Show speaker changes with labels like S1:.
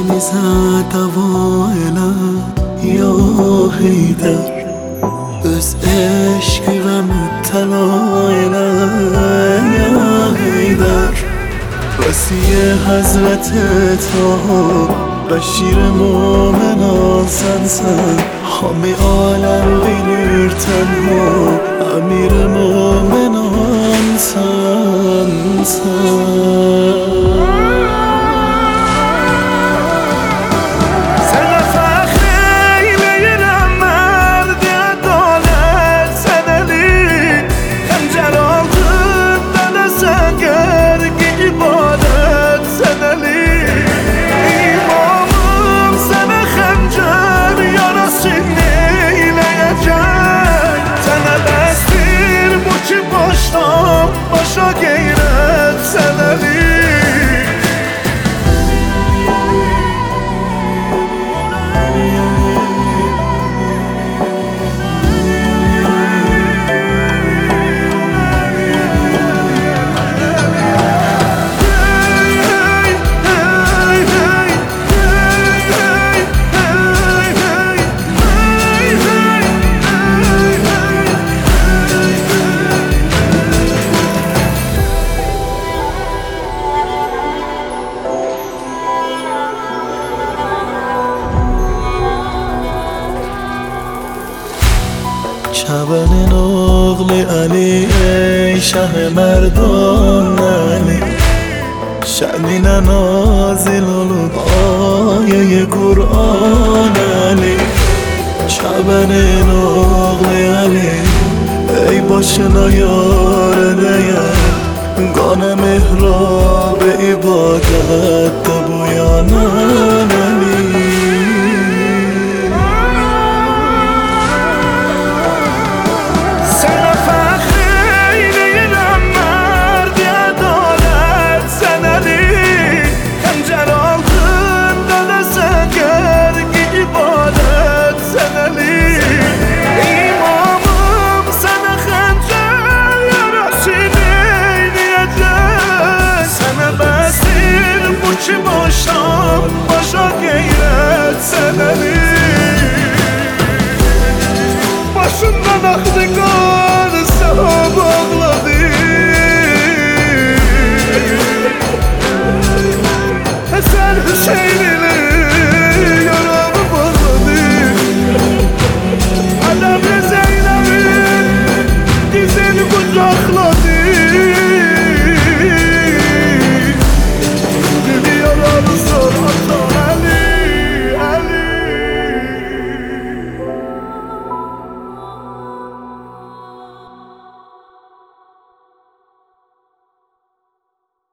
S1: میزد دوایلا یا حیدر از عشق و مبتلایلا یا حیدر وسیع حضرت تا بشیر مومنان سنسن حامی عالم بینیر تنها امیر مومنان سنسن başa gayret seneli شبن نقل علی ای شه مردان علی شعنی نازل آیه قرآن علی شبن نقل علی ای باشنا یار دیم گان محراب عبادت بویانان